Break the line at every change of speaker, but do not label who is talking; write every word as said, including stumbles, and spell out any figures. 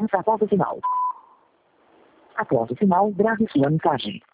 Conversa após o sinal. Após o sinal, grave sua mensagem.